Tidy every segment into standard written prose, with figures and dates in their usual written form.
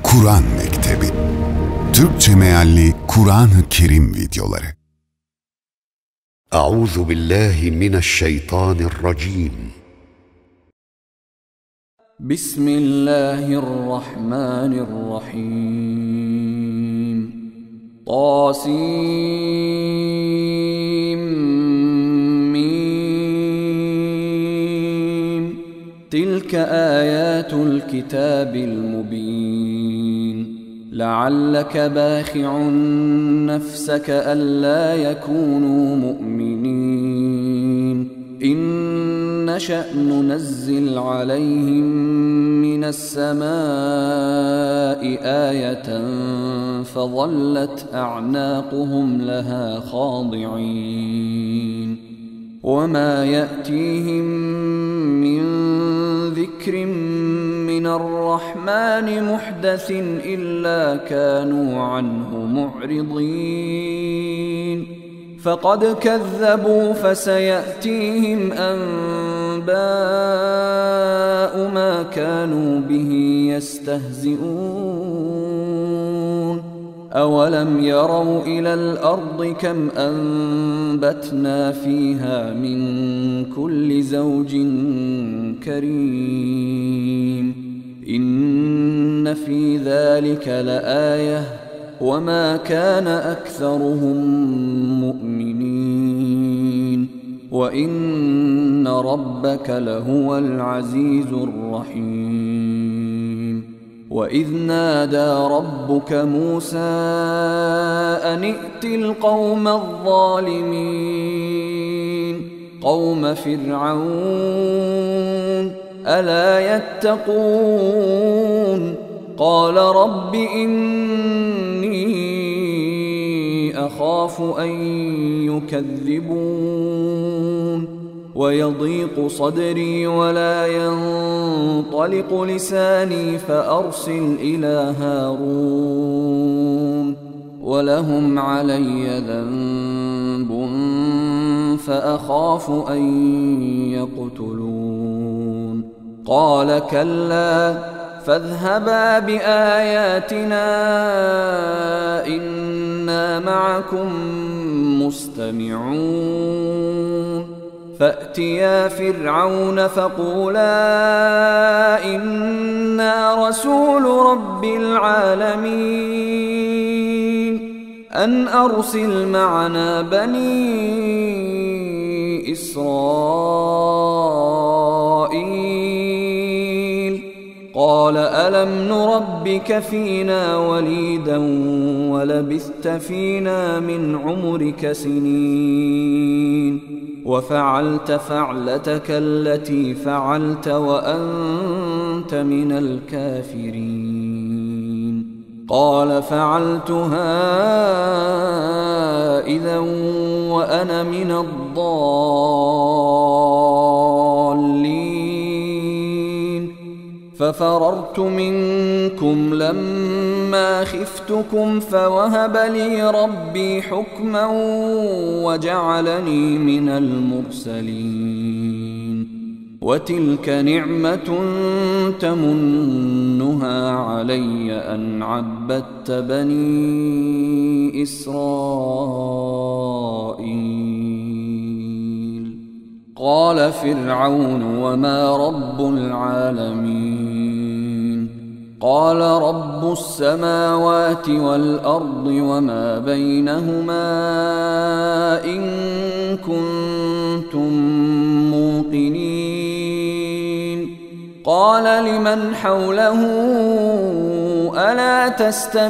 Kur'an Mektebi Türkçe mealli Kur'an-ı Kerim videoları. Euzu billahi mineşşeytanirracim. Bismillahirrahmanirrahim. Tasim. Tilka ayatul kitabil mubin. لعلك باخع نفسك ألا يكونوا مؤمنين إن نشأ ننزل عليهم من السماء آية فظلت أعناقهم لها خاضعين وما يأتيهم من ذكر من الرحمن محدث إلا كانوا عنه معرضين فقد كذبوا فسيأتيهم أنباء ما كانوا به يستهزئون أولم يروا إلى الأرض كم أنبتنا فيها من كل زوج كريم إن في ذلك لآية وما كان أكثرهم مؤمنين وإن ربك لهو العزيز الرحيم وإذ نادى ربك موسى أن ائت القوم الظالمين قوم فرعون ألا يتقون قال رب إني أخاف أن يكذبون ويضيق صدري ولا ينطلق لساني فأرسل إلى هارون ولهم علي ذنب فأخاف أن يقتلون قال كلا فاذهبا بآياتنا إنا معكم مستمعون فأتيا فرعون فقولا إنا رسول رب العالمين أن أرسل معنا بني إسرائيل قال ألم نربك فينا وليدا ولبثت فينا من عمرك سنين وفعلت فعلتك التي فعلت وأنت من الكافرين قال فعلتها إذا وأنا من الضالين ففررت منكم لما خفتكم فوهب لي ربي حكما وجعلني من المرسلين وتلك نعمة تمنها علي أن عبدت بني إسرائيل قال فرعون وما رب العالمين قال رب السماوات والأرض وما بينهما إن كنتم موقنين قال لمن حوله ألا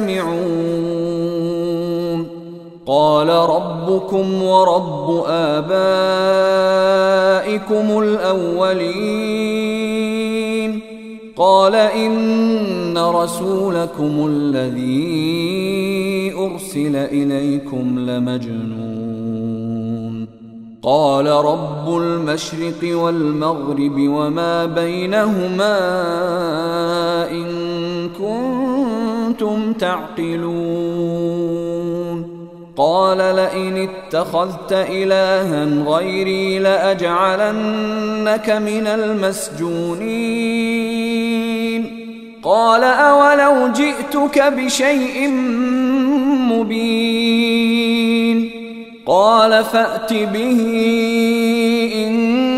تستمعون قال ربكم ورب آبائكم الأولين قال إن رسولكم الذي أرسل إليكم لمجنون قال رب المشرق والمغرب وما بينهما إن كنتم تعقلون قال لئن اتخذت إلها غيري لأجعلنك من المسجونين قال أولو جئتك بشيء مبين قال فأت به إن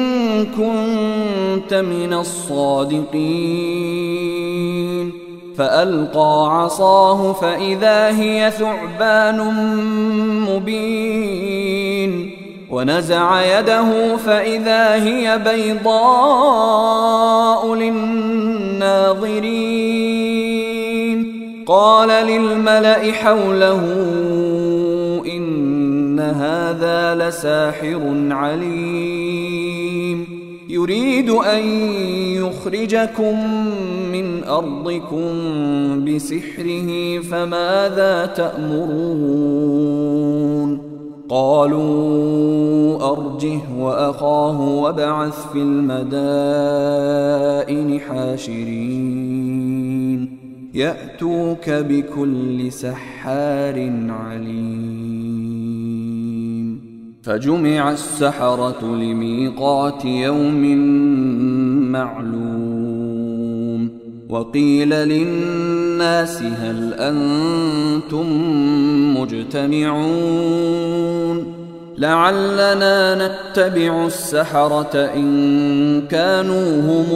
كنت من الصادقين فألقى عصاه فإذا هي ثعبان مبين ونزع يده فإذا هي بيضاء للناظرين قال للملأ حوله إن هذا لساحر عليم يريد أن يخرجكم من أرضكم بسحره فماذا تأمرون قالوا أرجه وأخاه وابعث في المدائن حاشرين يأتوك بكل سحار عليم فجمع السحرة لميقات يوم معلوم وقيل للناس هل أنتم مجتمعون لعلنا نتبع السحرة إن كانوا هم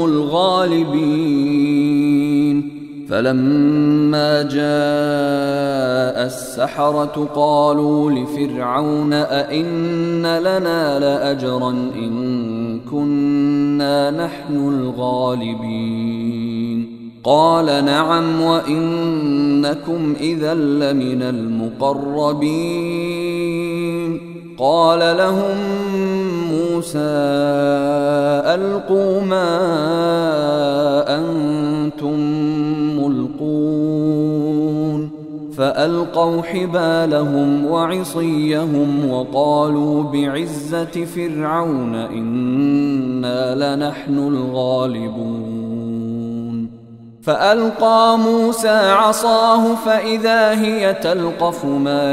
الغالبين فلما جاء السحرة قالوا لفرعون أئن لنا لأجرا إن كنا نحن الغالبين قال نعم وإنكم إذا لمن المقربين قال لهم موسى ألقوا ما أنتم ملقون فألقوا حبالهم وعصيهم وقالوا بعزة فرعون إنا لنحن الغالبون فألقى موسى عصاه فإذا هي تلقف ما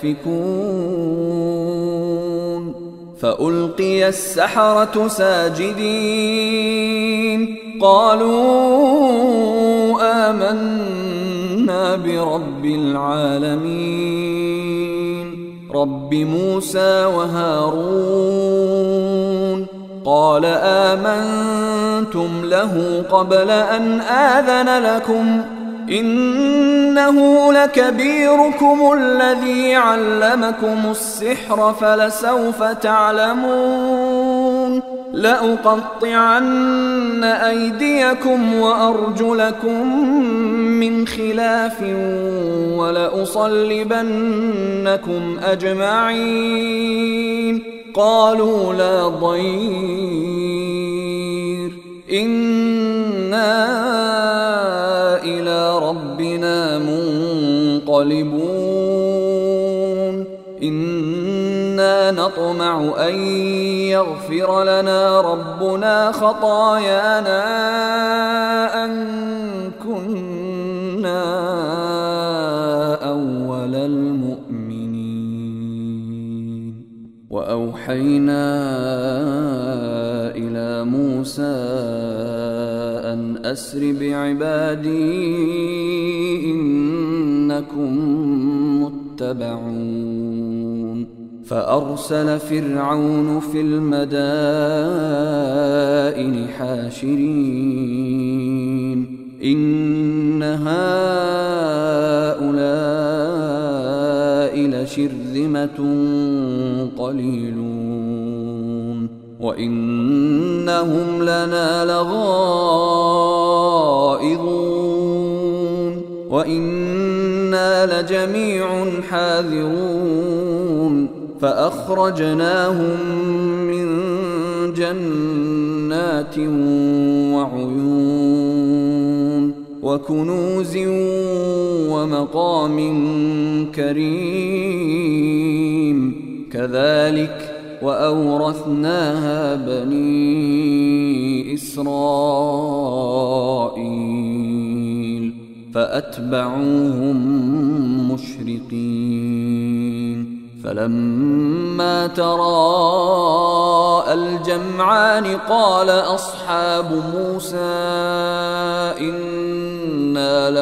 يأفكون فألقي السحرة ساجدين قالوا آمنا برب العالمين رب موسى وهارون قال آمنتم له قبل أن آذن لكم إنه لكبيركم الذي علمكم السحر فلسوف تعلمون لأقطعن أيديكم وأرجلكم من خلاف ولأصلبنكم أجمعين قالوا لا ضير إنا إلى ربنا منقلبون إنا نطمع أن يغفر لنا ربنا خطايانا أن كنا أول المؤمنين وأوحينا إلى موسى أن أسر بعبادي إنكم متبعون فأرسل فرعون في المدائن حاشرين إن هؤلاء لشرذمة قليلون وإنهم لنا لغائظون وإنا لجميع حاذرون فأخرجناهم من جنات وعيون وكنوز ومقام كريم كذلك وأورثناها بني إسرائيل فأتبعوهم مشرقين فلما تراءى الجمعان قال أصحاب موسى إنا إنا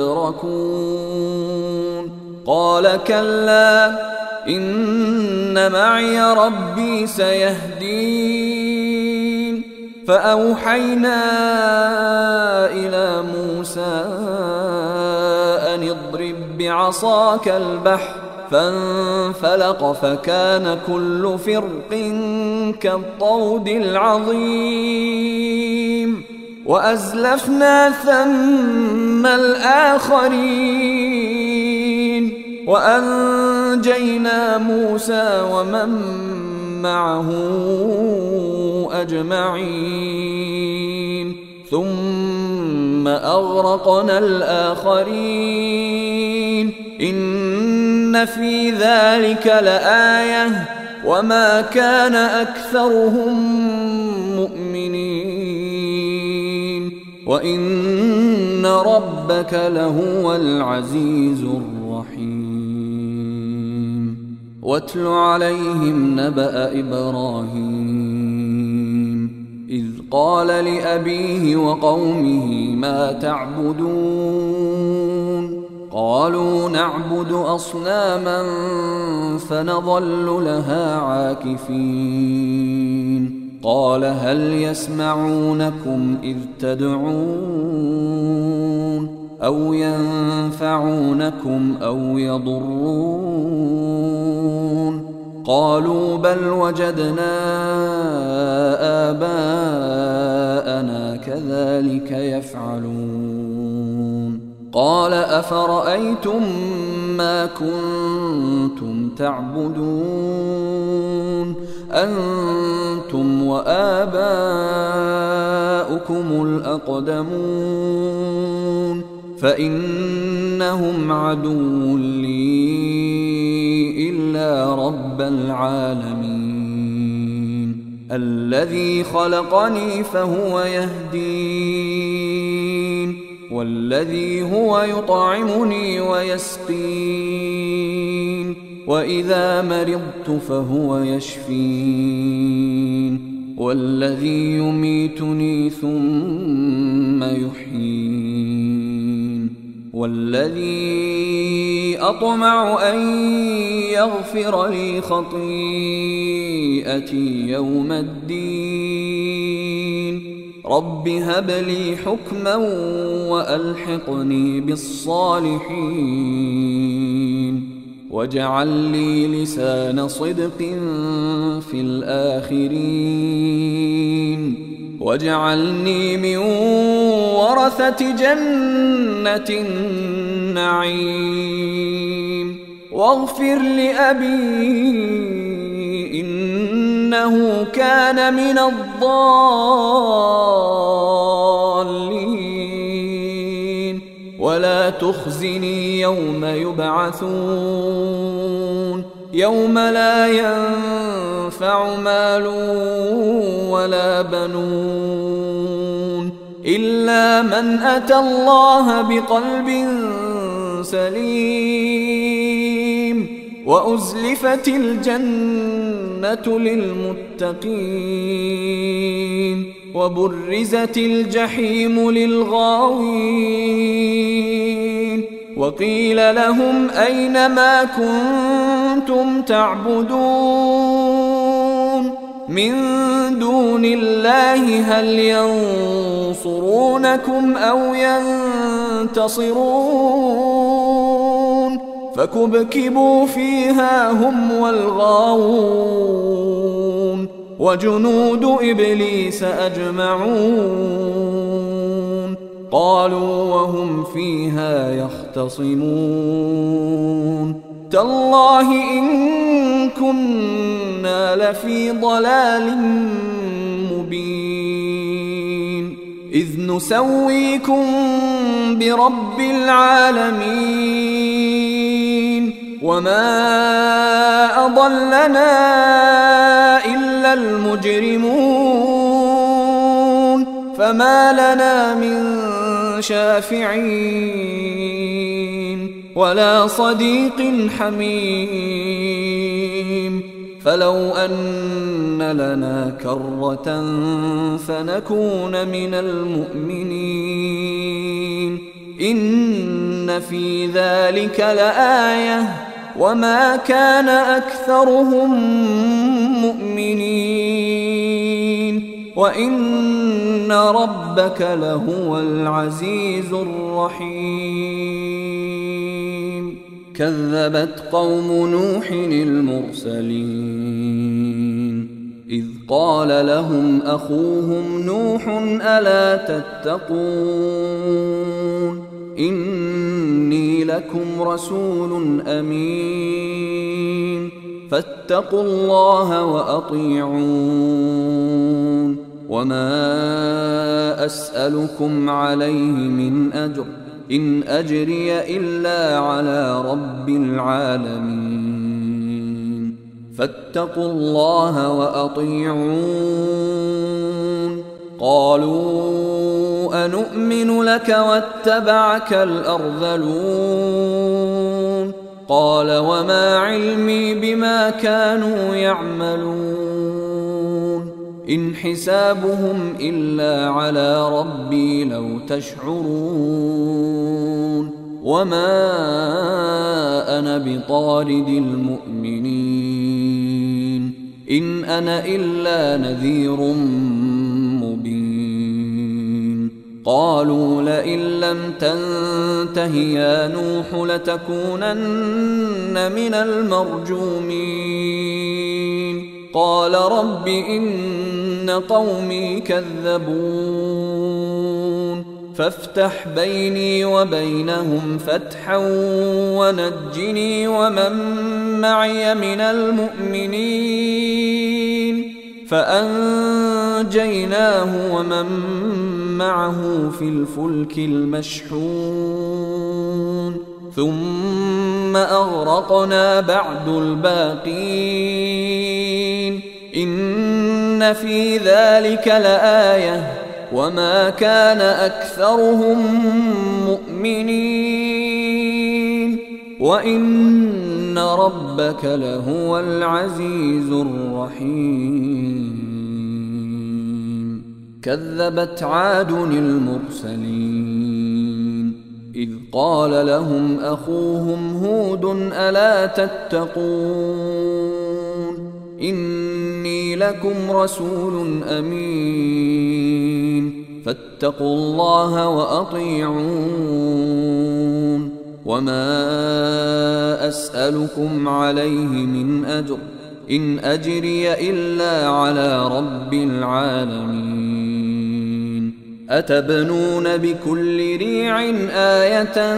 لمدركون قال كلا إن معي ربي سيهدين فأوحينا إلى موسى أن اضرب بعصاك البحر فانفلق فكان كل فرق كالطود العظيم وأزلفنا ثم الآخرين وأنجينا موسى ومن معه أجمعين ثم أغرقنا الآخرين إن في ذلك لآية وما كان أكثرهم مؤمنين وإن ربك لهو العزيز الرحيم واتل عليهم نبأ إبراهيم إذ قال لأبيه وقومه ما تعبدون قالوا نعبد أصناما فنظل لها عاكفين قال هل يسمعونكم إذ تدعون أو ينفعونكم أو يضرون قالوا بل وجدنا آباءنا كذلك يفعلون قال أفرأيتم ما كنتم تعبدون أنتم وآباؤكم الأقدمون فإنهم عدو لي إلا رب العالمين الذي خلقني فهو يهدين والذي هو يطعمني ويسقين وإذا مرضت فهو يشفين والذي يميتني ثم يحيين والذي أطمع أن يغفر لي خطيئتي يوم الدين رب هب لي حكما وألحقني بالصالحين واجعل لي لسان صدق في الآخرين واجعلني من ورثة جنة النعيم واغفر لأبي إنه كان من الضالين ولا تخزني يوم يبعثون يوم لا ينفع مال ولا بنون إلا من أتى الله بقلب سليم وأزلفت الجنة للمتقين وبرزت الجحيم للغاوين وقيل لهم أين ما كنتم تعبدون من دون الله هل ينصرونكم أو ينتصرون فكبكبوا فيها هم والغاوون وجنود إبليس أجمعون قالوا وهم فيها يختصمون تالله إن كنا لفي ضلال مبين إذ نسويكم برب العالمين وما أضلنا إلا المجرمون فما لنا من شافعين ولا صديق حميم فلو أن لنا كرة فنكون من المؤمنين إن في ذلك لآية وما كان أكثرهم مؤمنين وإن ربك لهو العزيز الرحيم. كذبت قوم نوح المرسلين إذ قال لهم أخوهم نوح ألا تتقون إني لكم رسول أمين فاتقوا الله وأطيعون وما أسألكم عليه من أجر إن أجري إلا على رب العالمين فاتقوا الله وأطيعون. قالوا أنؤمن لك واتبعك الأرذلون قال وما علمي بما كانوا يعملون إن حسابهم إلا على ربي لو تشعرون وما أنا بطارد المؤمنين إن أنا إلا نذير مبين. قالوا لئن لم تنته يا نوح لتكونن من المرجومين قال رب إن قومي كذبون فافتح بيني وبينهم فتحا ونجني ومن معي من المؤمنين فأنجيناه ومن معه في الفلك المشحون ثم أغرقنا بعد الباقين إن في ذلك لآية وما كان أكثرهم مؤمنين وإن ربك لهو العزيز الرحيم. كذبت عاد المرسلين إذ قال لهم أخوهم هود ألا تتقون إني لكم رسول أمين فاتقوا الله وأطيعون وما أسألكم عليه من أجر إن أجري إلا على رب العالمين. أتبنون بكل ريع آية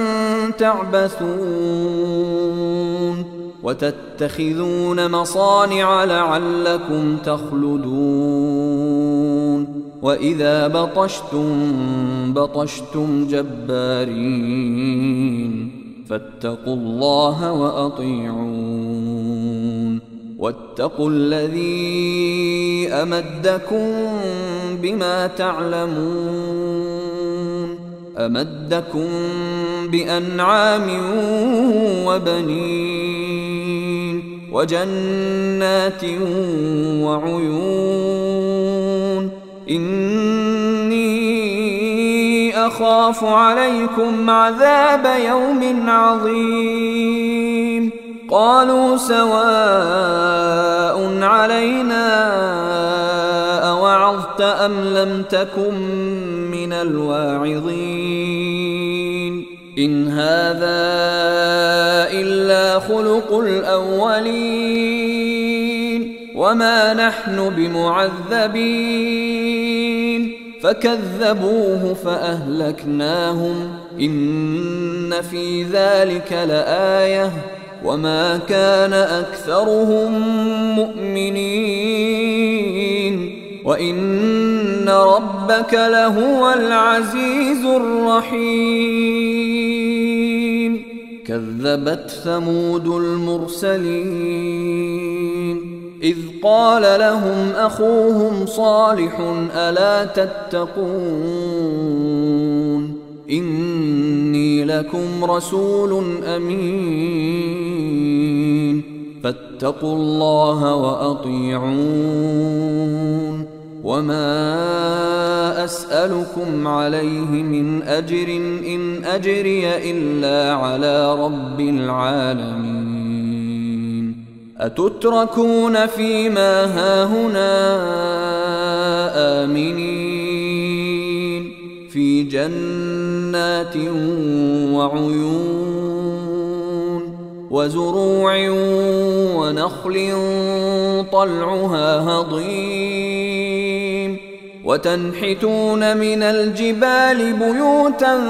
تعبثون وتتخذون مصانع لعلكم تخلدون وإذا بطشتم جبارين فاتقوا الله وأطيعون واتقوا الذي أمدكم بما تعلمون أمدكم بأنعام وبنين وجنات وعيون إني أخاف عليكم عذاب يوم عظيم. قالوا سواء علينا أوعظت أم لم تكن من الواعظين إن هذا إلا خلق الأولين وما نحن بمعذبين فكذبوه فأهلكناهم إن في ذلك لآية وما كان أكثرهم مؤمنين وإن ربك لهو العزيز الرحيم. كذبت ثمود المرسلين إذ قال لهم أخوهم صالح ألا تتقون إني لكم رسول أمين فاتقوا الله وأطيعون وما أسألكم عليه من أجر إن أجري إلا على رب العالمين أتتركون فيما هاهنا آمنين في جنات وعيون وزروع ونخل طلعها هضيم وتنحتون من الجبال بيوتا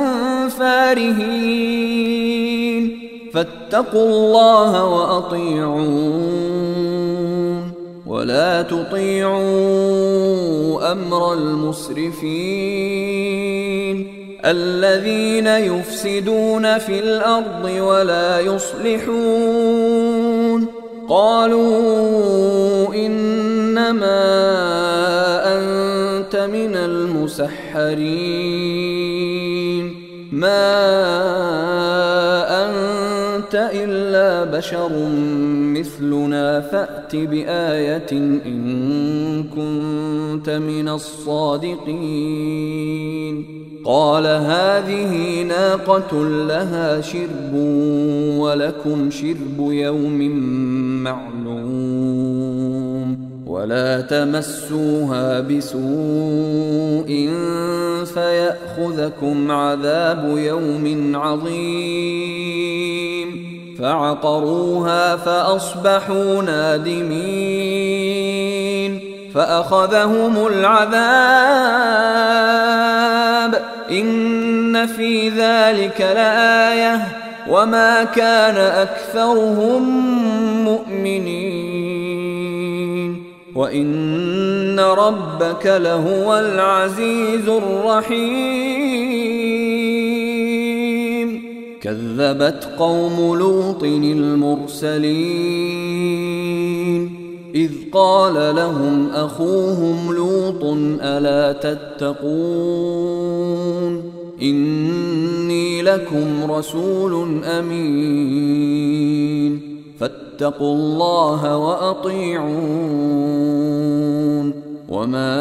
فارهين فاتقوا الله وأطيعون ولا تطيعوا أمر المسرفين الذين يفسدون في الأرض ولا يصلحون قالوا إنما أنت من المسحرين ما أنت إلا بشر مثلنا فأت بآية إن كنت من الصادقين قال هذه ناقة لها شرب ولكم شرب يوم معلوم ولا تمسوها بسوء فيأخذكم عذاب يوم عظيم فعقروها فأصبحوا نادمين فأخذهم العذاب إن في ذلك لآية وما كان أكثرهم مؤمنين وإن ربك لهو العزيز الرحيم كذبت قوم لوط المرسلين إذ قال لهم أخوهم لوط ألا تتقون إني لكم رسول أمين فاتقوا الله وأطيعون وما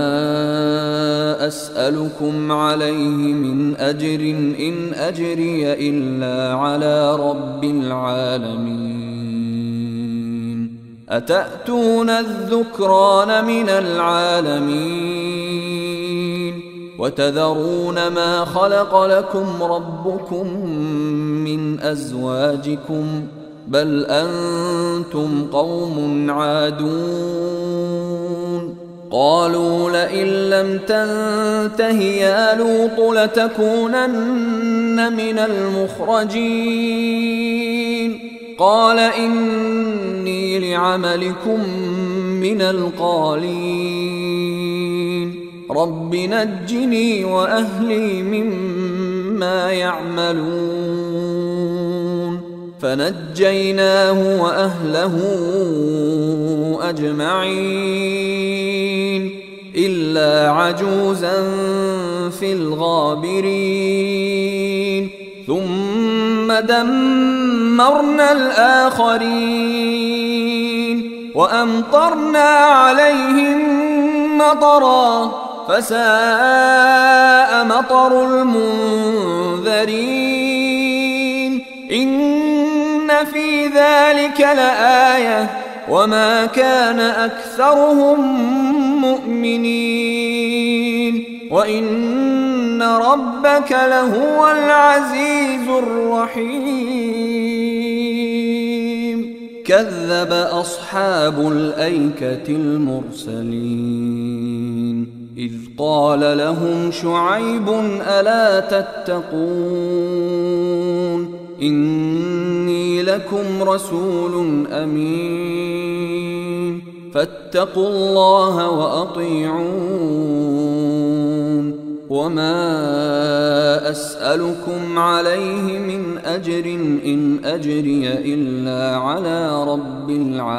أسألكم عليه من أجر إن أجري إلا على رب العالمين أتأتون الذكران من العالمين وتذرون ما خلق لكم ربكم من أزواجكم بل أنتم قوم عادون قالوا لئن لم تنته يا لوط لتكونن من المخرجين قال إني لعملكم من القالين رب نجني وأهلي مما يعملون فنجيناه وأهله أجمعين إلا عجوزا في الغابرين ثم دمرنا الآخرين وأمطرنا عليهم مطرا فساء مطر المنذرين إن في ذلك لآية وما كان أكثرهم مؤمنين وإن ربك لهو العزيز الرحيم كذب أصحاب الأيكة المرسلين إذ قال لهم شعيب ألا تتقون إني لكم رسول أمين فاتقوا الله وأطيعون وما أسألكم عليه من أجر إن أجري إلا على رب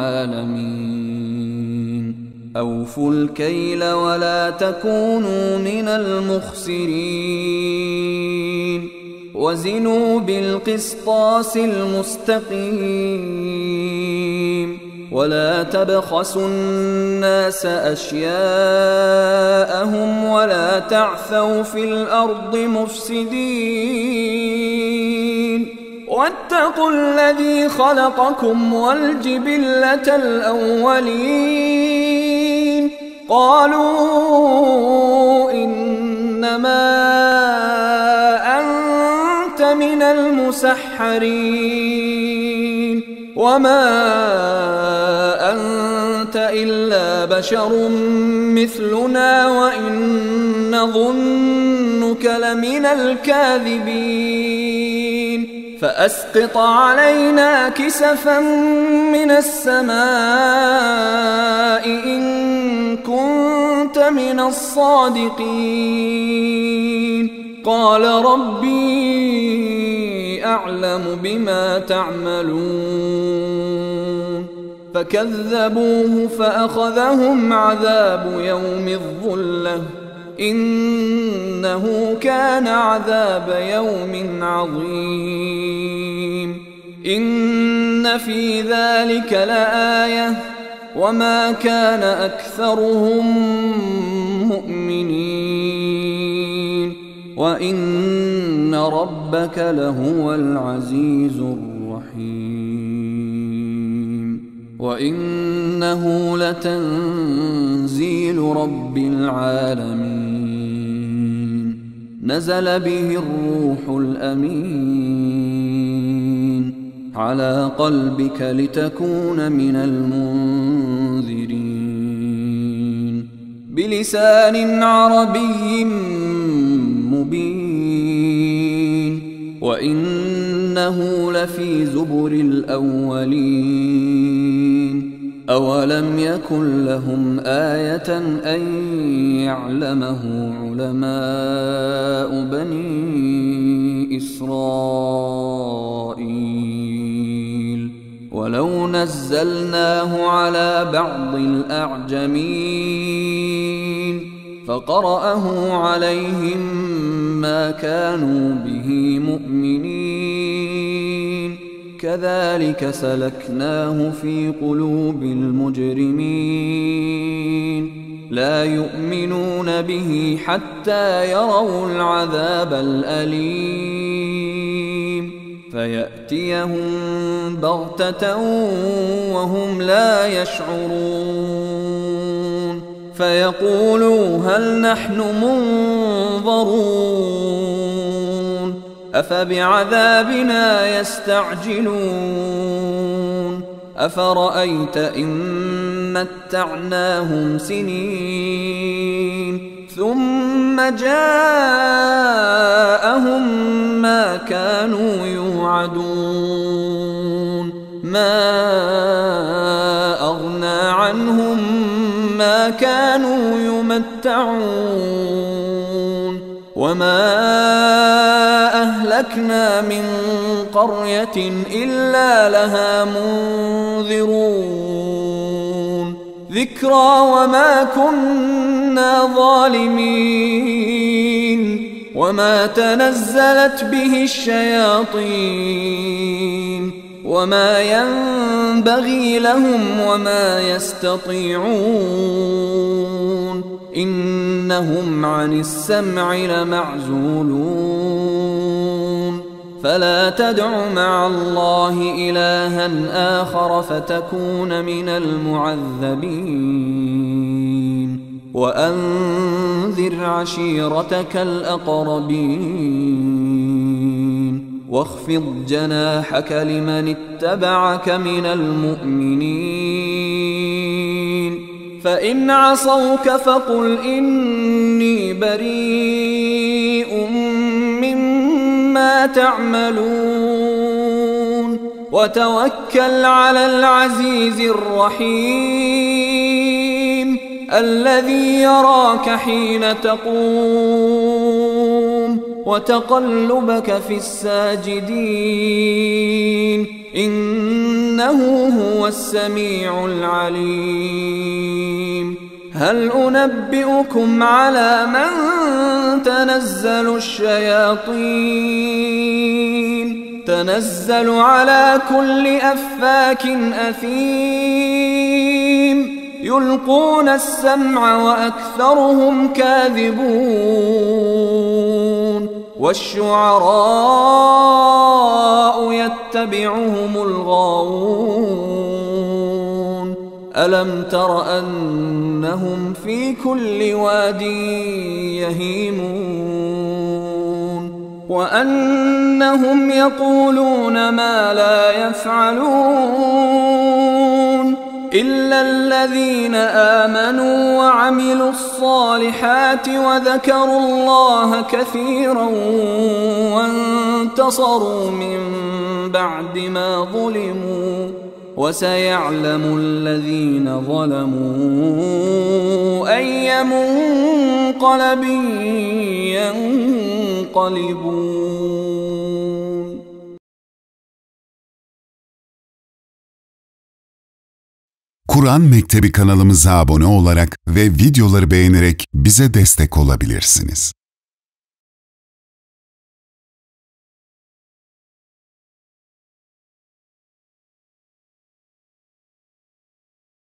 العالمين أوفوا الكيل ولا تكونوا من المخسرين وزنوا بالقسطاس المستقيم ولا تبخسوا الناس أشياءهم ولا تعثوا في الأرض مفسدين واتقوا الذي خلقكم والجبلة الأولين قالوا إنما أنت من المسحرين وما أنت إلا بشر مثلنا وإن نظنك لمن الكاذبين فأسقط علينا كسفا من السماء إن كنت من الصادقين قال ربي أعلم بما تعملون فكذبوه فأخذهم عذاب يوم الظلة إنه كان عذاب يوم عظيم إن في ذلك لآية وما كان أكثرهم مؤمنين وإن ربك لهو العزيز الرحيم وإنه لتنزيل رب العالمين نزل به الروح الأمين على قلبك لتكون من المنذرين بلسان عربي مبين وإنه لفي زبر الأولين أولم يكن لهم آية أن يعلمه علماء بني إسرائيل ولو نزلناه على بعض الأعجمين فقرأه عليهم ما كانوا به مؤمنين كذلك سلكناه في قلوب المجرمين لا يؤمنون به حتى يروا العذاب الأليم فيأتيهم بغتة وهم لا يشعرون فيقولوا هل نحن منظرون أفبعذابنا يستعجلون أفرأيت إن متعناهم سنين ثم جاءهم ما كانوا يوعدون ما أغنى عنهم ما كانوا يمتعون وما أهلكنا من قرية إلا لها منذرون ذكرى وما كنا ظالمين وما تنزلت به الشياطين وما ينبغي لهم وما يستطيعون إنهم عن السمع لمعزولون فلا تدع مع الله إلها آخر فتكون من المعذبين وأنذر عشيرتك الأقربين واخفض جناحك لمن اتبعك من المؤمنين فإن عصوك فقل إني بريء مما تعملون وتوكل على العزيز الرحيم الذي يراك حين تقوم وتقلبك في الساجدين إنه هو السميع العليم هل أنبئكم على من تنزل الشياطين تنزل على كل أفاك أثيم يلقون السمع وأكثرهم كاذبون والشعراء يتبعهم الغاوون ألم تر أنهم في كل واد يهيمون وأنهم يقولون ما لا يفعلون إلا الذين آمنوا وعملوا الصالحات وذكروا الله كثيرا وانتصروا من بعد ما ظلموا وسيعلم الذين ظلموا أي منقلب ينقلبون. Kur'an Mektebi kanalımıza abone olarak ve videoları beğenerek bize destek olabilirsiniz.